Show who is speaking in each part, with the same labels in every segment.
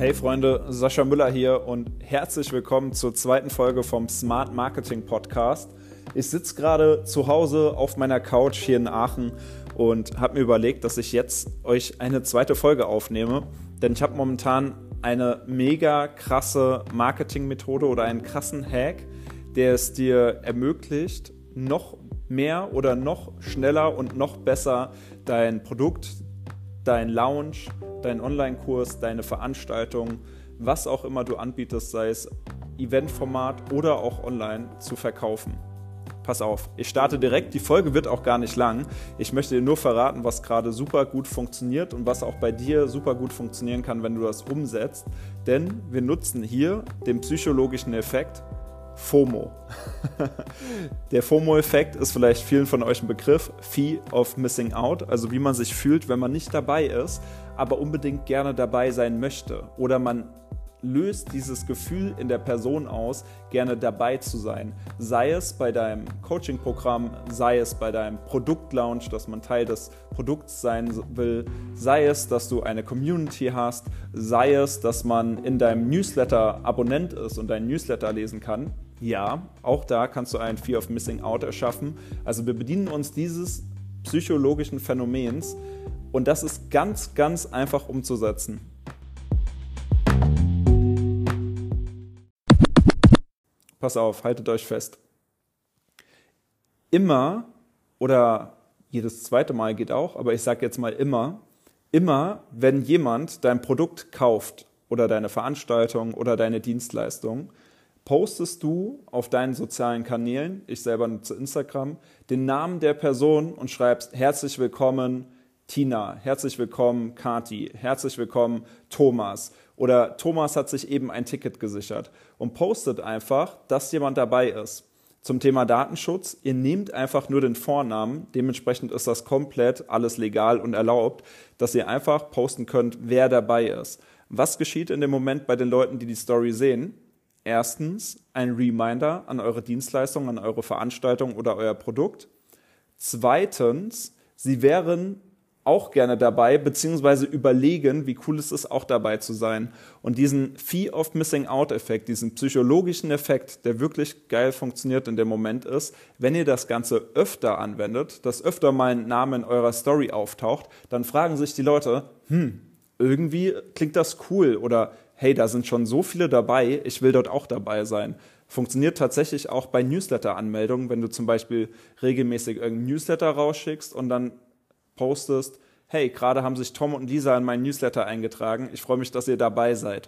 Speaker 1: Hey Freunde, Sascha Müller hier und herzlich willkommen zur zweiten Folge vom Smart Marketing Podcast. Ich sitze gerade zu Hause auf meiner Couch hier in Aachen und habe mir überlegt, dass ich jetzt euch eine zweite Folge aufnehme, denn ich habe momentan eine mega krasse Marketingmethode oder einen krassen Hack, der es dir ermöglicht, noch mehr oder noch schneller und noch besser dein Produkt, dein Launch, dein Online-Kurs, deine Veranstaltung, was auch immer du anbietest, sei es Eventformat oder auch online, zu verkaufen. Pass auf, ich starte direkt, die Folge wird auch gar nicht lang. Ich möchte dir nur verraten, was gerade super gut funktioniert und was auch bei dir super gut funktionieren kann, wenn du das umsetzt. Denn wir nutzen hier den psychologischen Effekt FOMO. Der FOMO-Effekt ist vielleicht vielen von euch ein Begriff, Fear of Missing Out, also wie man sich fühlt, wenn man nicht dabei ist, aber unbedingt gerne dabei sein möchte. Oder man löst dieses Gefühl in der Person aus, gerne dabei zu sein. Sei es bei deinem Coaching-Programm, sei es bei deinem Produktlaunch, dass man Teil des Produkts sein will, sei es, dass du eine Community hast, sei es, dass man in deinem Newsletter Abonnent ist und deinen Newsletter lesen kann. Ja, auch da kannst du ein Fear of Missing Out erschaffen. Also wir bedienen uns dieses psychologischen Phänomens und das ist ganz, ganz einfach umzusetzen. Pass auf, haltet euch fest. Immer oder jedes zweite Mal geht auch, aber ich sage jetzt mal immer, wenn jemand dein Produkt kauft oder deine Veranstaltung oder deine Dienstleistung, postest du auf deinen sozialen Kanälen, ich selber nutze Instagram, den Namen der Person und schreibst herzlich willkommen Tina, herzlich willkommen Kati, herzlich willkommen Thomas. Oder Thomas hat sich eben ein Ticket gesichert und postet einfach, dass jemand dabei ist. Zum Thema Datenschutz, ihr nehmt einfach nur den Vornamen, dementsprechend ist das komplett alles legal und erlaubt, dass ihr einfach posten könnt, wer dabei ist. Was geschieht in dem Moment bei den Leuten, die die Story sehen? Erstens, ein Reminder an eure Dienstleistung, an eure Veranstaltung oder euer Produkt. Zweitens, sie wären auch gerne dabei, beziehungsweise überlegen, wie cool es ist, auch dabei zu sein. Und diesen Fear of Missing Out Effekt, diesen psychologischen Effekt, der wirklich geil funktioniert in dem Moment ist, wenn ihr das Ganze öfter anwendet, dass öfter mal ein Name in eurer Story auftaucht, dann fragen sich die Leute, irgendwie klingt das cool oder hey, da sind schon so viele dabei, ich will dort auch dabei sein. Funktioniert tatsächlich auch bei Newsletter-Anmeldungen, wenn du zum Beispiel regelmäßig irgendeinen Newsletter rausschickst und dann postest, hey, gerade haben sich Tom und Lisa in meinen Newsletter eingetragen, ich freue mich, dass ihr dabei seid.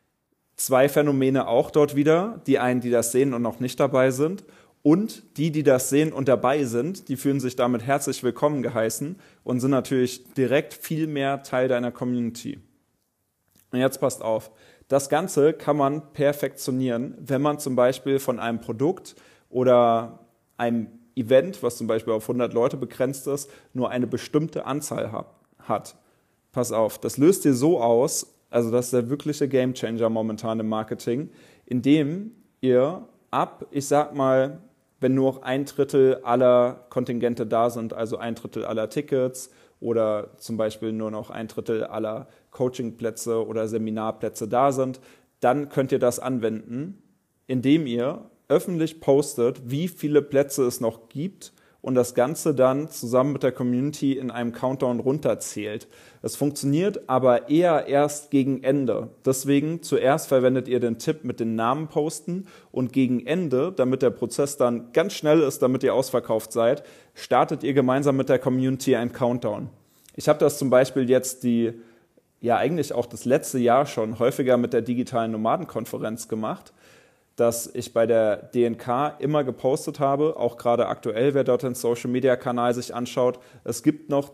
Speaker 1: Zwei Phänomene auch dort wieder, die einen, die das sehen und noch nicht dabei sind und die das sehen und dabei sind, die fühlen sich damit herzlich willkommen geheißen und sind natürlich direkt viel mehr Teil deiner Community. Und jetzt passt auf, das Ganze kann man perfektionieren, wenn man zum Beispiel von einem Produkt oder einem Event, was zum Beispiel auf 100 Leute begrenzt ist, nur eine bestimmte Anzahl hat. Pass auf, das löst ihr so aus, also das ist der wirkliche Gamechanger momentan im Marketing, indem ihr ich sag mal, wenn nur noch 1/3 aller Kontingente da sind, also 1/3 aller Tickets oder zum Beispiel nur noch 1/3 aller Coachingplätze oder Seminarplätze da sind, dann könnt ihr das anwenden, indem ihr öffentlich postet, wie viele Plätze es noch gibt und das Ganze dann zusammen mit der Community in einem Countdown runterzählt. Es funktioniert aber eher erst gegen Ende. Deswegen zuerst verwendet ihr den Tipp mit den Namen posten und gegen Ende, damit der Prozess dann ganz schnell ist, damit ihr ausverkauft seid, startet ihr gemeinsam mit der Community einen Countdown. Ich habe das zum Beispiel jetzt eigentlich auch das letzte Jahr schon häufiger mit der digitalen Nomadenkonferenz gemacht, dass ich bei der DNK immer gepostet habe, auch gerade aktuell, wer dort den Social-Media-Kanal sich anschaut, es gibt noch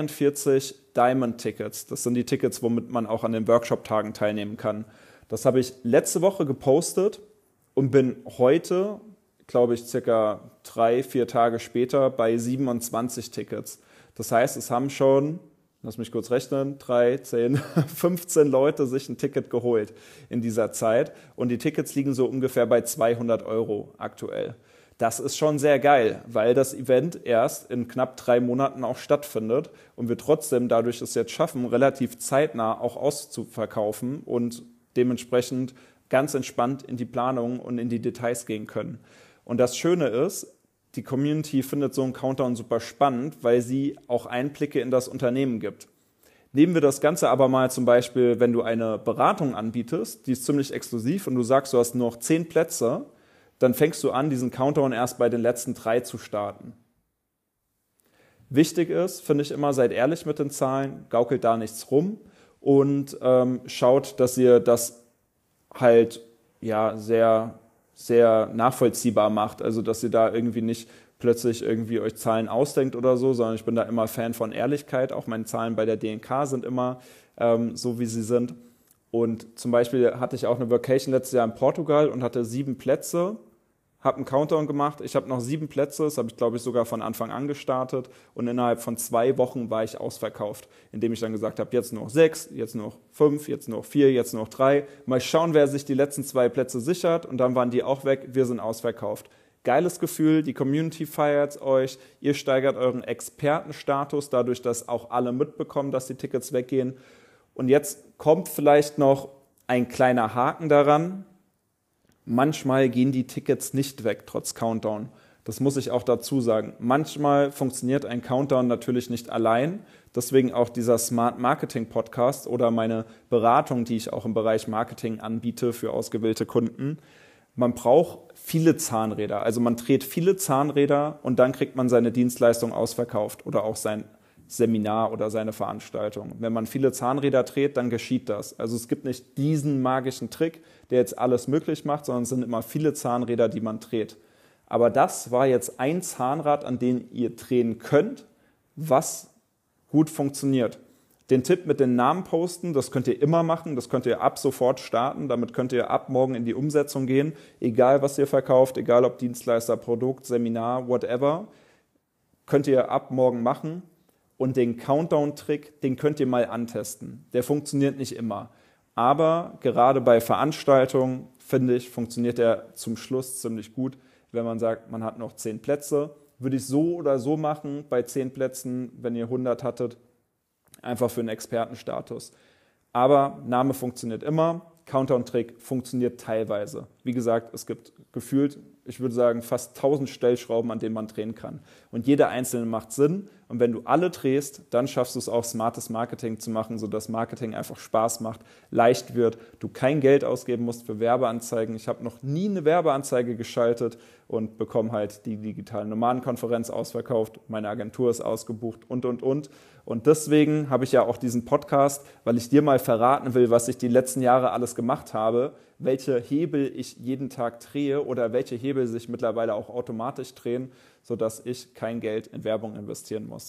Speaker 1: 42 Diamond-Tickets. Das sind die Tickets, womit man auch an den Workshop-Tagen teilnehmen kann. Das habe ich letzte Woche gepostet und bin heute, glaube ich, circa 3-4 Tage später bei 27 Tickets. Das heißt, es haben schon, lass mich kurz rechnen, 3, 10, 15 Leute sich ein Ticket geholt in dieser Zeit und die Tickets liegen so ungefähr bei 200 € aktuell. Das ist schon sehr geil, weil das Event erst in knapp 3 Monaten auch stattfindet und wir trotzdem dadurch es jetzt schaffen, relativ zeitnah auch auszuverkaufen und dementsprechend ganz entspannt in die Planung und in die Details gehen können. Und das Schöne ist, die Community findet so einen Countdown super spannend, weil sie auch Einblicke in das Unternehmen gibt. Nehmen wir das Ganze aber mal zum Beispiel, wenn du eine Beratung anbietest, die ist ziemlich exklusiv und du sagst, du hast nur noch 10 Plätze, dann fängst du an, diesen Countdown erst bei den letzten 3 zu starten. Wichtig ist, finde ich immer, seid ehrlich mit den Zahlen, gaukelt da nichts rum und schaut, dass ihr das halt ja sehr, sehr nachvollziehbar macht. Also, dass ihr da irgendwie nicht plötzlich irgendwie euch Zahlen ausdenkt oder so, sondern ich bin da immer Fan von Ehrlichkeit. Auch meine Zahlen bei der DNK sind immer so, wie sie sind. Und zum Beispiel hatte ich auch eine Vacation letztes Jahr in Portugal und hatte 7 Plätze, habe einen Countdown gemacht. Ich habe noch 7 Plätze, das habe ich, glaube ich, sogar von Anfang an gestartet. Und innerhalb von 2 Wochen war ich ausverkauft, indem ich dann gesagt habe, jetzt nur noch 6, jetzt nur noch 5, jetzt nur noch 4, jetzt nur noch 3. Mal schauen, wer sich die letzten 2 Plätze sichert. Und dann waren die auch weg, wir sind ausverkauft. Geiles Gefühl, die Community feiert euch, ihr steigert euren Expertenstatus, dadurch, dass auch alle mitbekommen, dass die Tickets weggehen. Und jetzt kommt vielleicht noch ein kleiner Haken daran. Manchmal gehen die Tickets nicht weg, trotz Countdown. Das muss ich auch dazu sagen. Manchmal funktioniert ein Countdown natürlich nicht allein. Deswegen auch dieser Smart Marketing Podcast oder meine Beratung, die ich auch im Bereich Marketing anbiete für ausgewählte Kunden. Man braucht viele Zahnräder. Also man dreht viele Zahnräder und dann kriegt man seine Dienstleistung ausverkauft oder auch sein Seminar oder seine Veranstaltung. Wenn man viele Zahnräder dreht, dann geschieht das. Also es gibt nicht diesen magischen Trick, der jetzt alles möglich macht, sondern es sind immer viele Zahnräder, die man dreht. Aber das war jetzt ein Zahnrad, an dem ihr drehen könnt, was gut funktioniert. Den Tipp mit den Namen posten, das könnt ihr immer machen, das könnt ihr ab sofort starten, damit könnt ihr ab morgen in die Umsetzung gehen, egal was ihr verkauft, egal ob Dienstleister, Produkt, Seminar, whatever, könnt ihr ab morgen machen. Und den Countdown-Trick, den könnt ihr mal antesten. Der funktioniert nicht immer. Aber gerade bei Veranstaltungen, finde ich, funktioniert der zum Schluss ziemlich gut. Wenn man sagt, man hat noch 10 Plätze, würde ich so oder so machen bei 10 Plätzen, wenn ihr 100 hattet, einfach für einen Expertenstatus. Aber Name funktioniert immer, Countdown-Trick funktioniert teilweise. Wie gesagt, es gibt gefühlt, ich würde sagen, fast 1000 Stellschrauben, an denen man drehen kann. Und jede einzelne macht Sinn. Und wenn du alle drehst, dann schaffst du es auch, smartes Marketing zu machen, sodass Marketing einfach Spaß macht, leicht wird, du kein Geld ausgeben musst für Werbeanzeigen. Ich habe noch nie eine Werbeanzeige geschaltet und bekomme halt die digitale Nomadenkonferenz ausverkauft. Meine Agentur ist ausgebucht und. Und deswegen habe ich ja auch diesen Podcast, weil ich dir mal verraten will, was ich die letzten Jahre alles gemacht habe, welche Hebel ich jeden Tag drehe oder welche Hebel sich mittlerweile auch automatisch drehen, sodass ich kein Geld in Werbung investieren muss.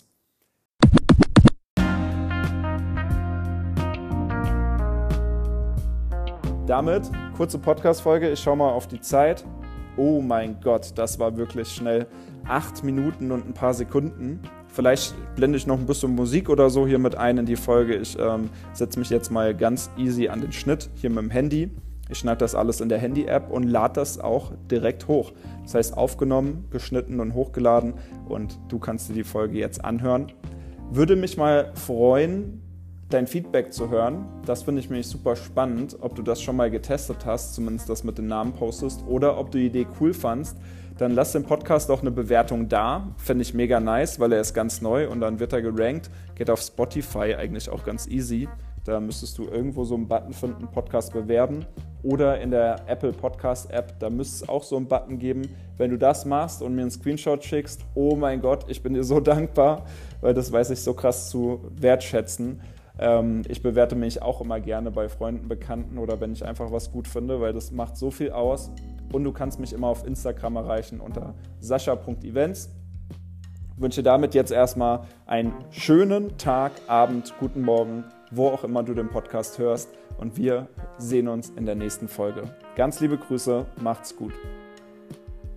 Speaker 1: Damit, kurze Podcast-Folge, ich schaue mal auf die Zeit. Oh mein Gott, das war wirklich schnell. 8 Minuten und ein paar Sekunden. Vielleicht blende ich noch ein bisschen Musik oder so hier mit ein in die Folge. Ich setze mich jetzt mal ganz easy an den Schnitt hier mit dem Handy. Ich schneide das alles in der Handy-App und lade das auch direkt hoch. Das heißt, aufgenommen, geschnitten und hochgeladen und du kannst dir die Folge jetzt anhören. Würde mich mal freuen, dein Feedback zu hören. Das finde ich nämlich super spannend, ob du das schon mal getestet hast, zumindest das mit den Namen postest, oder ob du die Idee cool fandst. Dann lass dem Podcast auch eine Bewertung da. Finde ich mega nice, weil er ist ganz neu und dann wird er gerankt. Geht auf Spotify eigentlich auch ganz easy. Da müsstest du irgendwo so einen Button finden, Podcast bewerben. Oder in der Apple Podcast App, da müsste es auch so einen Button geben. Wenn du das machst und mir einen Screenshot schickst, oh mein Gott, ich bin dir so dankbar, weil das weiß ich so krass zu wertschätzen. Ich bewerte mich auch immer gerne bei Freunden, Bekannten oder wenn ich einfach was gut finde, weil das macht so viel aus. Und du kannst mich immer auf Instagram erreichen unter sascha.events. Ich wünsche damit jetzt erstmal einen schönen Tag, Abend, guten Morgen, wo auch immer du den Podcast hörst. Und wir sehen uns in der nächsten Folge. Ganz liebe Grüße, macht's gut.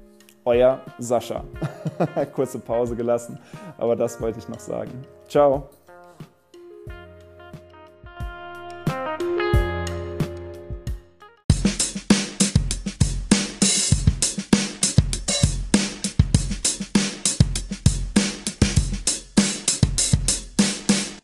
Speaker 1: Euer Sascha. Kurze Pause gelassen, aber das wollte ich noch sagen. Ciao.